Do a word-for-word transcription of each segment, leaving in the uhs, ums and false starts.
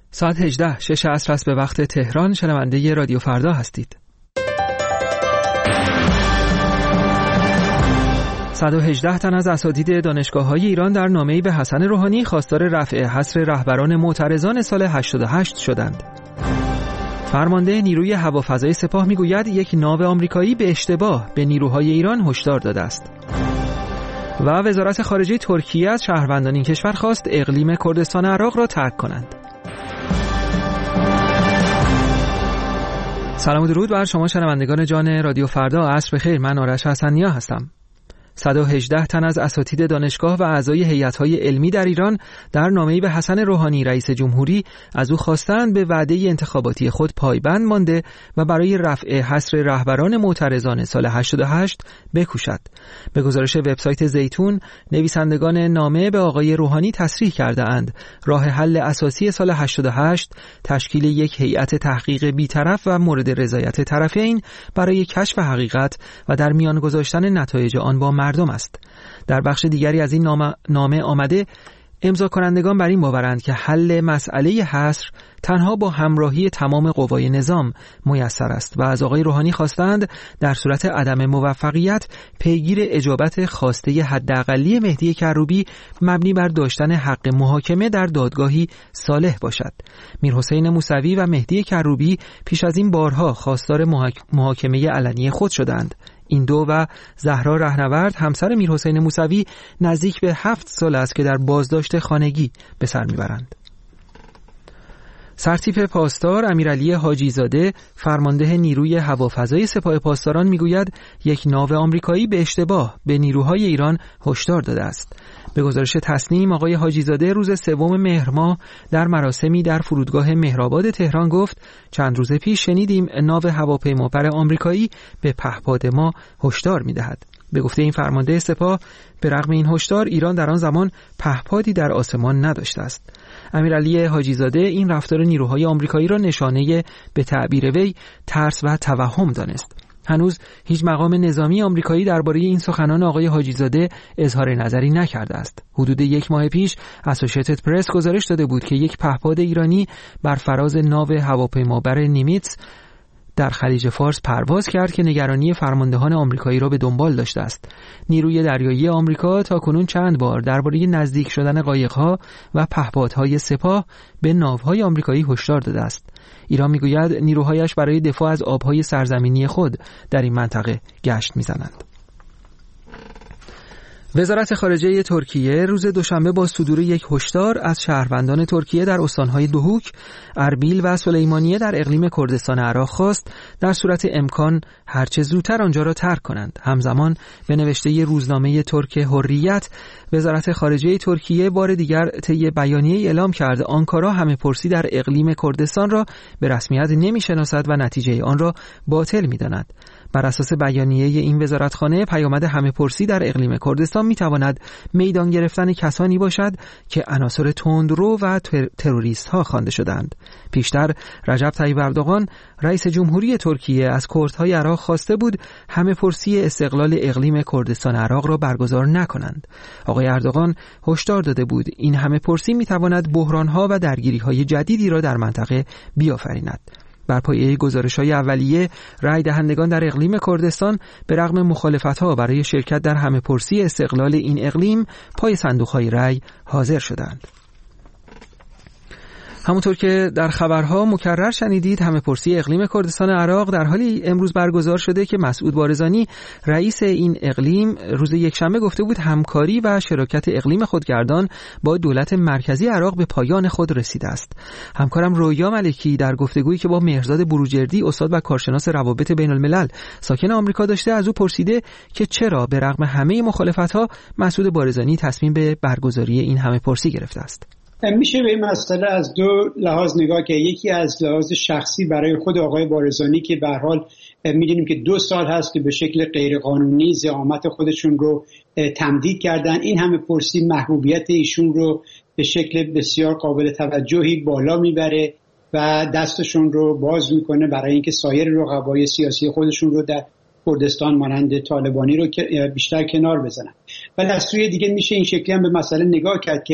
ساعت هجده شش عصر است به وقت تهران. شنونده رادیو فردا هستید. صد و هجده تن از اساتید دانشگاه‌های ایران در نامه‌ای به حسن روحانی خواستار رفع حصر رهبران معترضان سال هشتاد و هشت شدند. فرمانده نیروی هوافضای سپاه میگوید یک ناو آمریکایی به اشتباه به نیروهای ایران هشدار داده است. و وزارت خارجه ترکیه از شهروندان این کشور خواست اقلیم کردستان عراق را ترک کنند. سلام و درود بر شما شنوندگان جان رادیو فردا. عصر بخیر. من آرش حسنیا هستم. صد و هجده تن از اساتید دانشگاه و اعضای هیئت‌های علمی در ایران در نامه‌ای به حسن روحانی رئیس جمهوری از او خواستند به وعده انتخاباتی خود پایبند مانده و برای رفع حصر رهبران معترضان سال هشتاد و هشت بکوشد. به گزارش وبسایت زیتون، نویسندگان نامه به آقای روحانی تصریح کرده‌اند راه حل اساسی سال هشتاد و هشت تشکیل یک هیئت تحقیق بی‌طرف و مورد رضایت طرفین برای کشف حقیقت و در میان گذاشتن نتایج آن با مردم است. در بخش دیگری از این نامه, نامه آمده امضا کنندگان بر این باورند که حل مسئله حصر تنها با همراهی تمام قوای نظام میسر است و از آقای روحانی خواستند در صورت عدم موفقیت پیگیر اجابت خواسته حداقلی مهدی کروبی مبنی بر داشتن حق محاکمه در دادگاهی صالح باشد. میرحسین موسوی و مهدی کروبی پیش از این بارها خواستار محاکمه علنی خود شدند. این دو و زهرا رهنورد همسر میرحسین موسوی نزدیک به هفت سال است که در بازداشت خانگی به سر میبرند. سرتیپ پاسدار امیرعلی حاجی زاده فرمانده نیروی هوافضای سپاه پاسداران میگوید یک ناو آمریکایی به اشتباه به نیروهای ایران هشدار داده است. به گزارش تصنیم، آقای حاجی زاده روز سوم مهر ماه در مراسمی در فرودگاه مهرآباد تهران گفت چند روز پیش شنیدیم ناو هواپیمابر آمریکایی به پهپاد ما هشدار میدهد. به گفته این فرمانده سپاه، به رغم این هشدار ایران در آن زمان پهپادی در آسمان نداشته است. امیرعلی حاجی زاده این رفتار نیروهای آمریکایی را نشانه به تعبیر وی ترس و توهم دانست. هنوز هیچ مقام نظامی آمریکایی درباره این سخنان آقای حاجی زاده اظهار نظری نکرده است. حدود یک ماه پیش اسوشییتد پرس گزارش داده بود که یک پهپاد ایرانی بر فراز ناو هواپیمابر نیمیتس در خلیج فارس پرواز کرد که نگرانی فرماندهان آمریکایی را به دنبال داشته است. نیروی دریایی آمریکا تاکنون چند بار درباره نزدیک شدن قایق‌ها و پهپادهای سپاه به ناوهای آمریکایی هشدار داده است. ایران میگوید نیروهایش برای دفاع از آبهای سرزمینی خود در این منطقه گشت میزنند. وزارت خارجه ترکیه روز دوشنبه با صدور یک هشدار از شهروندان ترکیه در استانهای دوهوک، اربیل و سلیمانیه در اقلیم کردستان عراق خواست در صورت امکان هرچه زودتر آنجا را ترک کنند. همزمان به نوشته روزنامه ترک حریت، وزارت خارجه ترکیه بار دیگر طی بیانیه‌ای اعلام کرد آنکارا همه پرسی در اقلیم کردستان را به رسمیت نمی‌شناسد و نتیجه آن را باطل می‌داند. بر اساس بیانیه این وزارتخانه، پیامد همه پرسی در اقلیم کردستان میتواند میدان گرفتن کسانی باشد که عناصر تندرو و تروریست ها خوانده شدند. پیشتر رجب طیب اردوغان رئیس جمهوری ترکیه از کردهای عراق خواسته بود همه پرسی استقلال اقلیم کردستان عراق را برگزار نکنند. آقای اردوغان هشدار داده بود این همه پرسی میتواند بحران‌ها و درگیری‌های جدیدی را در منطقه بیافریند. بر پایه گزارش‌های اولیه، رای دهندگان در اقلیم کردستان به رغم مخالفت‌ها برای شرکت در همه پرسی استقلال این اقلیم پای صندوق‌های رای حاضر شدند. همونطور که در خبرها مکرر شنیدید، همه پرسی اقلیم کردستان عراق در حالی امروز برگزار شده که مسعود بارزانی رئیس این اقلیم روز یکشنبه گفته بود همکاری و شراکت اقلیم خودگردان با دولت مرکزی عراق به پایان خود رسیده است. همکارم رویا ملکی در گفتگویی که با مهرزاد بروجردی استاد و کارشناس روابط بین الملل ساکن آمریکا داشته از او پرسیده که چرا به رغم همه مخالفت‌ها مسعود بارزانی تصمیم به برگزاری این همه پرسی گرفته است. میشه به این مسئله از دو لحاظ نگاه که یکی از لحاظ شخصی برای خود آقای بارزانی که به هر حال میدونیم که دو سال هست که به شکل غیرقانونی زعامت خودشون رو تمدید کردن. این همه پرسی محبوبیت ایشون رو به شکل بسیار قابل توجهی بالا میبره و دستشون رو باز میکنه برای اینکه سایر رقبای سیاسی خودشون رو در کردستان مانند طالبانی رو بیشتر کنار بزنن. ولی از سوی دیگه میشه این شکلی هم به مسئله نگاه کرد که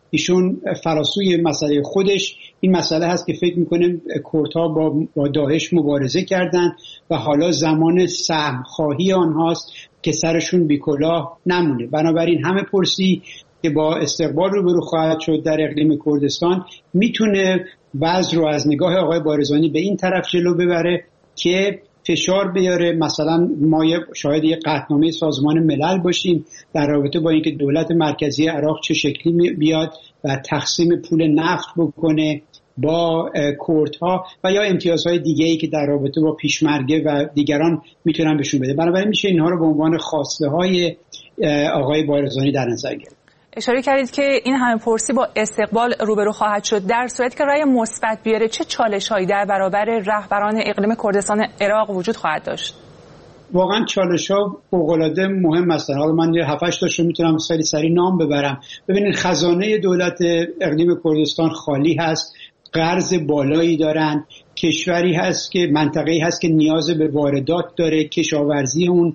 ایشون فراسوی مسئله خودش این مسئله هست که فکر میکنه کردها با, با داعش مبارزه کردن و حالا زمان سهم خواهی آنهاست که سرشون بی کلاه نمونه. بنابراین همه پرسی که با استقبال روبرو خواهد شد در اقلیم کردستان میتونه وضع رو از نگاه آقای بارزانی به این طرف جلو ببره که فشار بیاره. مثلا ما شاید یک قطعنامه سازمان ملل باشیم در رابطه با اینکه دولت مرکزی عراق چه شکلی بیاد و تقسیم پول نفت بکنه با کردها و یا امتیازهای دیگه‌ای که در رابطه با پیشمرگه و دیگران میتونن بهشون بده. بنابراین میشه اینها رو به عنوان خواسته‌های آقای بارزانی در نظر گرفت. اشاره کردید که این همه پرسی با استقبال روبرو خواهد شد. در صورتی که رأی مثبت بیاره چه چالش‌هایی در برابر رهبران اقلیم کردستان عراق وجود خواهد داشت؟ واقعا چالش‌ها فوق‌العاده مهم هستن. حالا من یه هفت هشت تاشو میتونم خیلی سریع نام ببرم. ببینید خزانه دولت اقلیم کردستان خالی هست، قرض بالایی دارن، کشوری هست که منطقه‌ای هست که نیاز به واردات داره، کشاورزی اون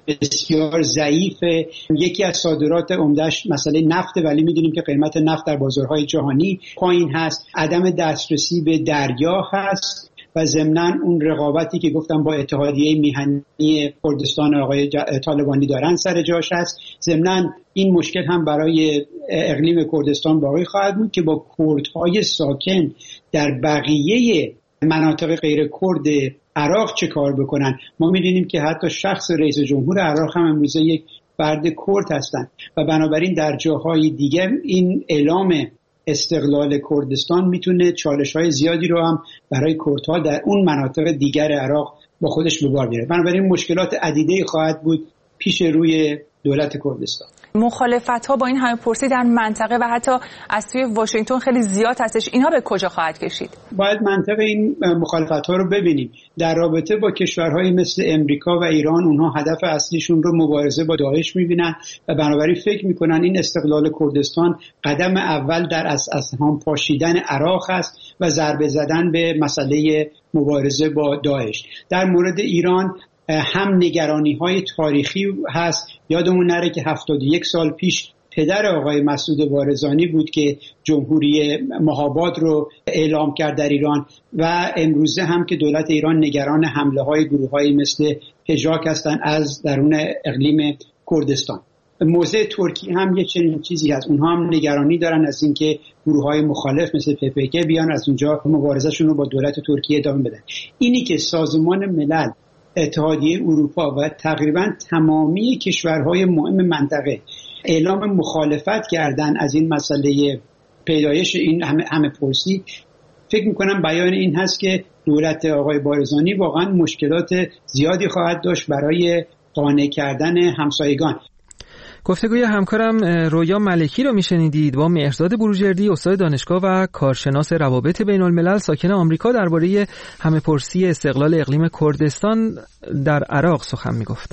بسیار ضعیفه. یکی از صادرات عمده‌اش مسئله نفت، ولی می‌دونیم که قیمت نفت در بازارهای جهانی پایین هست. عدم دسترسی به دریا هست و ضمناً اون رقابتی که گفتم با اتحادیه میهنی کردستان آقای طالبانی دارن سر جاش هست. ضمناً این مشکل هم برای اقلیم کردستان باقی خواهد بود که با کردهای ساکن در بقیه مناطق غیر کرد عراق چه کار بکنن. ما می‌دونیم که حتی شخص رئیس جمهور عراق هم امروزه یک فرد کرد هستند و بنابراین در جاهای دیگه این اعلام استقلال کردستان میتونه چالش‌های زیادی رو هم برای کردها در اون مناطق دیگر عراق با خودش به بار بیاره. بنابراین مشکلات عدیده‌ای خواهد بود پیش روی دولت کردستان. مخالفت‌ها با این همه پرسی در منطقه و حتی از توی واشنگتن خیلی زیاد هستش. اینها به کجا خواهد کشید؟ باید منطقه این مخالفت‌ها رو ببینیم. در رابطه با کشورهایی مثل امریکا و ایران، اونها هدف اصلیشون رو مبارزه با داعش می‌بینن و بنابراین فکر می‌کنن این استقلال کردستان قدم اول در از هم پاشیدن عراق است و ضربه زدن به مسئله مبارزه با داعش. در مورد ایران هم نگرانی های تاریخی هست. یادمون نره که هفتاد و یک سال پیش پدر آقای مسعود بارزانی بود که جمهوری مهاباد رو اعلام کرد در ایران و امروزه هم که دولت ایران نگران حمله های گروه های مثل پژاک هستن از درون اقلیم کردستان. موضع ترکیه هم یه چنین چیزی هست. اونها هم نگرانی دارن از اینکه گروه های مخالف مثل پی پی کی بیان از اونجا مبارزهشون رو با دولت ترکیه ادامه بدن. اینی که سازمان ملل، اتحادیه اروپا و تقریبا تمامی کشورهای مهم منطقه اعلام مخالفت کردن از این مسئله پیدایش این همه, همه پرسی، فکر میکنم بیان این هست که دولت آقای بارزانی واقعا مشکلات زیادی خواهد داشت برای قانع کردن همسایگان. گفتگوی همکارم رویا ملکی رو میشنیدید با مهرزاد بروجردی، استاد دانشگاه و کارشناس روابط بین الملل ساکن آمریکا، درباره همه پرسی استقلال اقلیم کردستان در عراق سخن میگفت.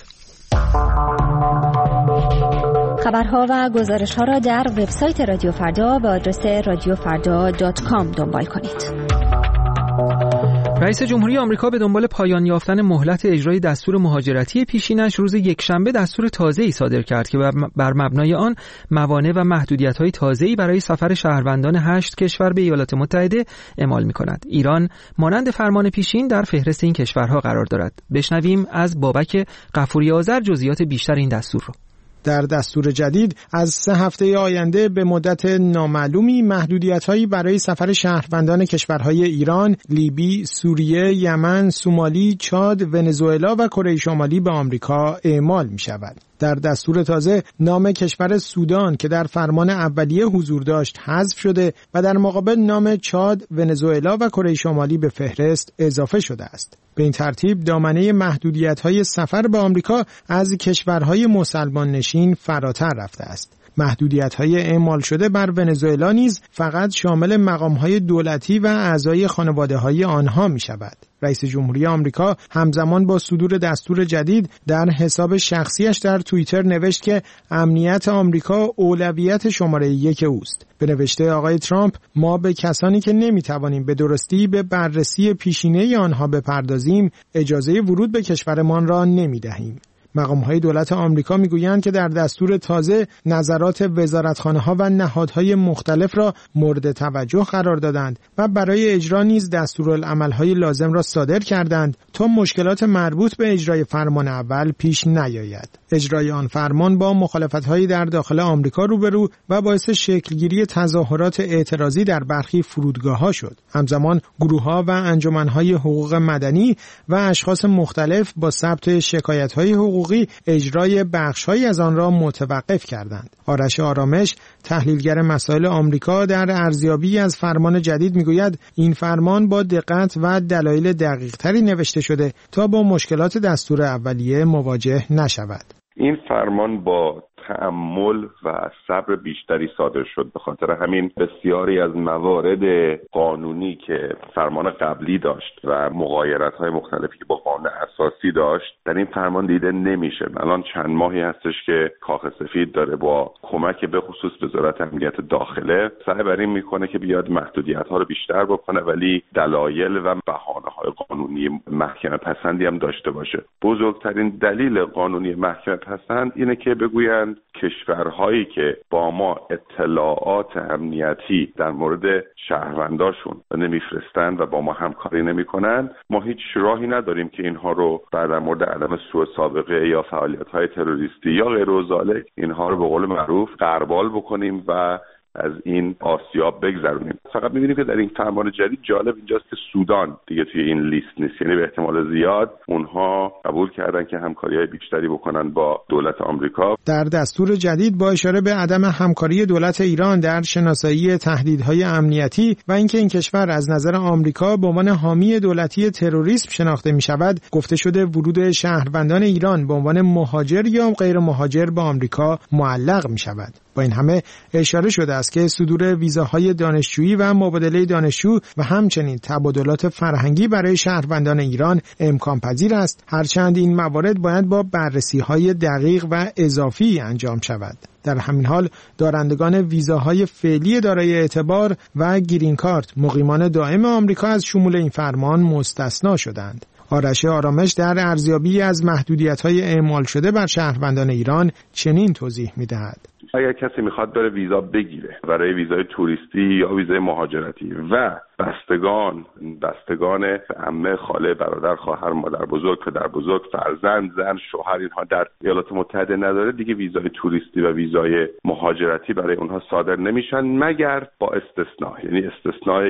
خبرها و گزارش‌ها را در وبسایت رادیو فردا با آدرس رادیو فردا دات کام دنبال کنید. رئیس جمهوری آمریکا به دنبال پایان یافتن مهلت اجرای دستور مهاجرتی پیشینش روز یکشنبه دستور تازه‌ای صادر کرد که بر مبنای آن موانع و محدودیت‌های تازه‌ای برای سفر شهروندان هشت کشور به ایالات متحده اعمال می‌کند. ایران مانند فرمان پیشین در فهرست این کشورها قرار دارد. بشنویم از بابک غفوری آذر جزئیات بیشتر این دستور را. در دستور جدید از سه هفته آینده به مدت نامعلومی محدودیت‌هایی برای سفر شهروندان کشورهای ایران، لیبی، سوریه، یمن، سومالی، چاد، ونزوئلا و کره شمالی به آمریکا اعمال می‌شود. در دستور تازه نام کشور سودان که در فرمان اولیه حضور داشت حذف شده و در مقابل نام چاد، ونزوئلا و کره شمالی به فهرست اضافه شده است. به این ترتیب دامنه محدودیت‌های سفر به آمریکا از کشورهای مسلمان نشین فراتر رفته است. محدودیت‌های اعمال شده بر ونزوئلا نیز فقط شامل مقام‌های دولتی و اعضای خانواده‌های آنها می‌شود. رئیس جمهوری آمریکا همزمان با صدور دستور جدید در حساب شخصیش در توییتر نوشت که امنیت آمریکا اولویت شماره یک اوست. به نوشته آقای ترامپ، ما به کسانی که نمی‌توانیم به درستی به بررسی پیشینه آنها بپردازیم اجازه ورود به کشورمان را نمی‌دهیم. مقام‌های دولت آمریکا میگویند که در دستور تازه نظرات وزارتخانه‌ها و نهادهای مختلف را مورد توجه قرار دادند و برای اجرا نیز دستورالعمل‌های لازم را صادر کردند تا مشکلات مربوط به اجرای فرمان اول پیش نیاید. اجرای آن فرمان با مخالفت‌هایی در داخل آمریکا روبرو و باعث شکلگیری تظاهرات اعتراضی در برخی فرودگاه‌ها شد. همزمان گروه‌ها و انجمن‌های حقوق مدنی و اشخاص مختلف با ثبت شکایت‌های حقوقی اجرای بخش‌هایی از آن را متوقف کردند. آرش آرامش، تحلیلگر مسائل آمریکا، در ارزیابی از فرمان جدید میگوید این فرمان با دقت و دلایل دقیق‌تری نوشته شده تا با مشکلات دستور اولیه مواجه نشود. این فرمان با تأمل و صبر بیشتری صادر شد. به خاطر همین بسیاری از موارد قانونی که فرمان قبلی داشت و مغایرت‌های مختلفی که با قانون اساسی داشت در این فرمان دیده نمیشه. الان چند ماهی هستش که کاخ سفید داره با کمک به خصوص وزارت امنیت داخله سعی بر این میکنه که بیاد محدودیت‌ها رو بیشتر بکنه، ولی دلایل و بهانه‌های قانونی محکمه پسندی هم داشته باشه. بزرگترین دلیل قانونی محکمه پسند اینه که بگویند کشورهایی که با ما اطلاعات امنیتی در مورد شهرونداشون نمیفرستند و با ما همکاری نمیکنند، ما هیچ راهی نداریم که اینها رو در مورد عدم سوء سابقه یا فعالیت‌های تروریستی یا غیر ذالک اینها رو به قول معروف غربال بکنیم و از این آسیاب بگذرونیم. فقط می‌بینیم که در این فرمان جدید جالب اینجاست که سودان دیگه توی این لیست نیست، یعنی به احتمال زیاد اونها قبول کردن که همکاری‌های بیشتری بکنن با دولت آمریکا. در دستور جدید با اشاره به عدم همکاری دولت ایران در شناسایی تهدیدهای امنیتی و اینکه این کشور از نظر آمریکا به عنوان حامی دولتی تروریسم شناخته می‌شود، گفته شده ورود شهروندان ایران به عنوان مهاجر یا غیر مهاجر به آمریکا معلق می‌شود. با این همه اشاره شده است که صدور ویزاهای دانشجویی و مبادله دانشجو و همچنین تبادلات فرهنگی برای شهروندان ایران امکان پذیر است، هرچند این موارد باید با بررسی‌های دقیق و اضافی انجام شود. در همین حال دارندگان ویزاهای فعلی دارای اعتبار و گرین کارت مقیمان دائم آمریکا از شمول این فرمان مستثنا شدند. آرش آرامش در ارزیابی از محدودیت‌های اعمال شده بر شهروندان ایران چنین توضیح می‌دهد: اگر کسی میخواد بره ویزا بگیره برای ویزای توریستی یا ویزای مهاجرتی و بستگان بستگان عمه، خاله، برادر، خواهر، مادر بزرگ، پدر بزرگ، فرزند، زن، شوهر اینها در ایالات متحده نداره، دیگه ویزای توریستی و ویزای مهاجرتی برای اونها صادر نمیشن مگر با استثناء، یعنی استثناء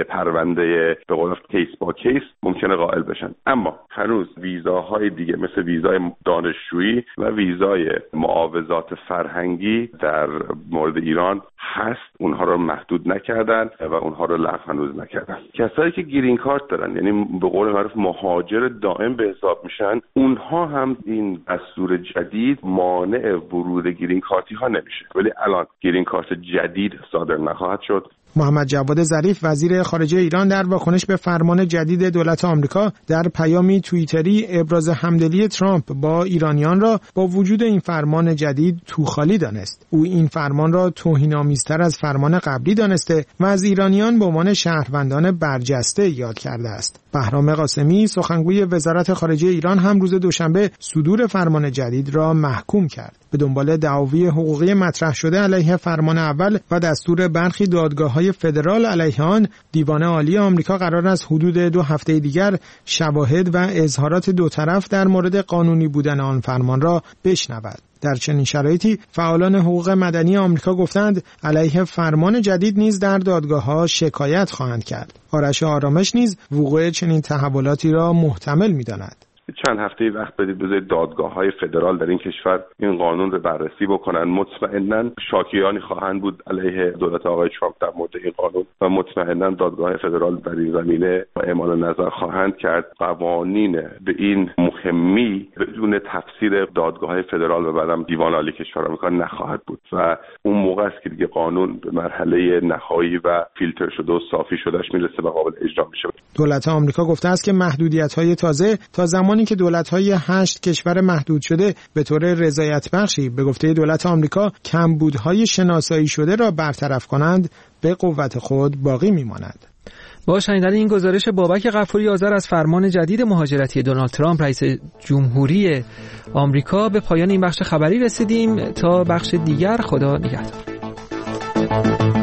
پرونده به قول کیس با کیس ممکنه قائل بشن. اما هنوز ویزاهای دیگه مثل ویزای دانشجویی و ویزای معاوضات فرهنگی در مورد ایران هست، اونها رو محدود نکردن و اونها رو لغو هنوز نکردن. کسایی که گرین کارت دارن، یعنی به قول معروف مهاجر دائم به حساب میشن، اونها هم این دستور جدید مانع ورود گرین کارتی ها نمیشه، ولی الان گرین کارت جدید صادر نخواهد شد. محمد جواد ظریف وزیر خارجه ایران در واکنش به فرمان جدید دولت آمریکا در پیامی توییتری ابراز همدلی ترامپ با ایرانیان را با وجود این فرمان جدید توخالی دانست. او این فرمان را توهین‌آمیزتر از فرمان قبلی دانسته و از ایرانیان به عنوان شهروندان برجسته یاد کرده است. بهرام قاسمی سخنگوی وزارت خارجه ایران هم روز دوشنبه صدور فرمان جدید را محکوم کرد. به دنبال دعاوی حقوقی مطرح شده علیه فرمان اول و دستور برخی دادگاه‌های فدرال علیه آن، دیوان عالی آمریکا قرار است حدود دو هفته دیگر شواهد و اظهارات دو طرف در مورد قانونی بودن آن فرمان را بشنود. در چنین شرایطی فعالان حقوق مدنی آمریکا گفتند علیه فرمان جدید نیز در دادگاه‌ها شکایت خواهند کرد. آرش آرامش نیز وقوع چنین تحولاتی را محتمل می‌داند. چند هفته وقت بدید بذارید دادگاه‌های فدرال در این کشور این قانون رو بررسی بکنن. مطمئناً شاکیانی خواهند بود علیه دولت آقای ترامپ در مورد این قانون و مطمئناً دادگاه فدرال در این زمینه اعمال نظر خواهند کرد. قوانین به این مهمی بدون تفسیر دادگاه‌های فدرال و بعدم دیوان عالی کشور آمریکا نخواهد بود و اون موقع است که دیگه قانون به مرحله نهایی و فیلتر شده و صافی شدهش میرسه و قابل اجرا میشه. دولت آمریکا گفته است که محدودیت‌های تازه تا زمانی که دولت‌های هشت کشور محدود شده به طور رضایت بخشی به گفته دولت آمریکا کمبودهای شناسایی شده را برطرف کنند به قوت خود باقی می‌ماند. با شنیدن این گزارش بابک غفوری آذر از فرمان جدید مهاجرتی دونالد ترامپ رئیس جمهوری آمریکا به پایان این بخش خبری رسیدیم. تا بخش دیگر، خدا نگهدار.